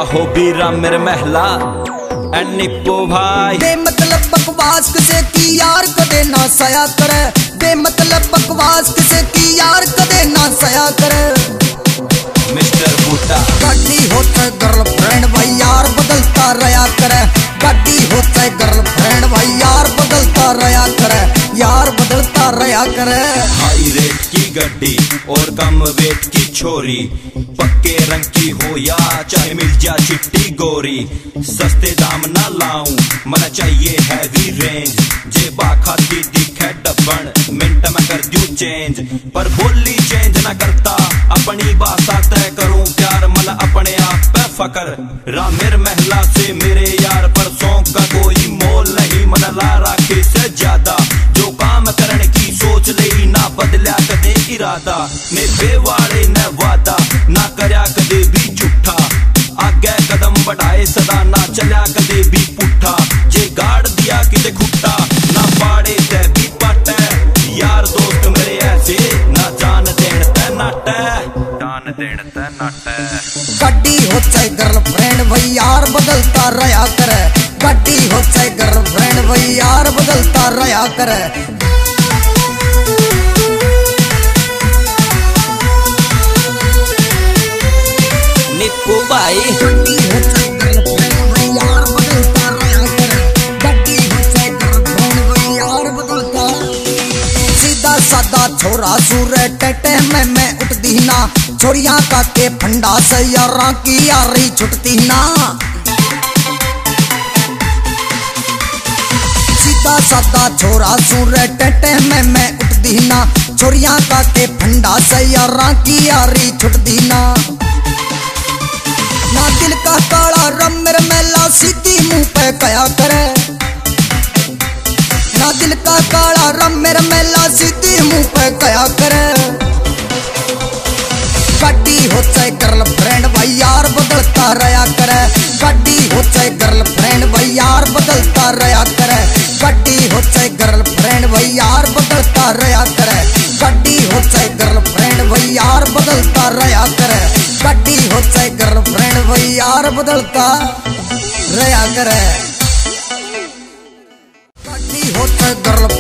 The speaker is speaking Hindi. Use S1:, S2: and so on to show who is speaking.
S1: हो बीरा मेरे महला निप्पो भाई।
S2: बेमतलब बकवास किसे की यार कदे ना सया करे, बेमतलब बकवास किसे की यार कदे ना सया करे।
S1: मिस्टर बूटा
S2: गाड़ी होता गर्लफ्रेंड भाई यार बदलता रहा करे, गाड़ी होता गर्लफ्रेंड भाई यार बदलता रहा करे, यार बदलता रहा करे।
S1: हाई रेट की गड्डी और कम वेट की छोरी, पक्के रंग की हो या चाहे मिल जा चिट्टी गोरी, सस्ते दाम ना लाऊं मना चाहिए हैवी रेंज, जेबा खाती दिखे डबन मिनट में कर दूं चेंज, पर बोली चेंज ना करता अपनी भाषा तय करूं प्यार मला अपने आप पे फकर। रामेर महला से मेरे यार पर सौंप का कोई मोल नहीं, मन ला राखे से ज्यादा जो काम करने की सोच ले ना बदल्या कदे इरादा, ने बेवाड़े न वादा ना करया कदे भी झूठा, आगे कदम बढ़ाए सदा ना चल्या कदे भी पुठा, जे गाड़ दिया किते खुट्टा ना पाड़े ते भी पाटे, यार दोस्त मेरे ऐसे ना जान देन ते नाटे, जान देन ते नाटे।
S2: गाड़ी हो चाहे गर्लफ्रेंड भाई यार बदलता रहा करे, गाड़ी हो चाहे गर्लफ्रेंड भाई यार बदलता रहा करे।
S1: निप्पो भाई
S2: गाड़ी हो चाहे गर्लफ्रेंड भाई यार बदलता रहा करे, गाड़ी हो चाहे गर्लफ्रेंड भाई यार बदलता। सीधा सादा छोरा सूरे टेटे में मैं उठती ना, छोरियां का के फंडा से यारा की यारी छुटती ना। सीधा सादा छोरा सूरे टेटे में मैं उठती ना, छोरियां का के फंडा से यारा की यारी छुटती ना। ना दिल का काला रम मेरे मेला सीधी मुंह पे कया करे, ना दिल का काला रम मेरे मेला सीधी मुंह पे कया करे। गाड़ी हो चाहे गर्लफ्रेंड भाई यार बदलता रहा करे, गाड़ी हो चाहे गर्लफ्रेंड भाई यार बदलता रहा करे, गाड़ी हो चाहे गर्लफ्रेंड भाई यार बदलता रहा करे, गाड़ी हो चाहे गर्लफ्रेंड भाई यार बदलता रहा करे, गाड़ी हो चाहे गर्लफ्रेंड भाई यार बदलता रहा करे। गाड़ी हो चाहे गर्लफ्रेंड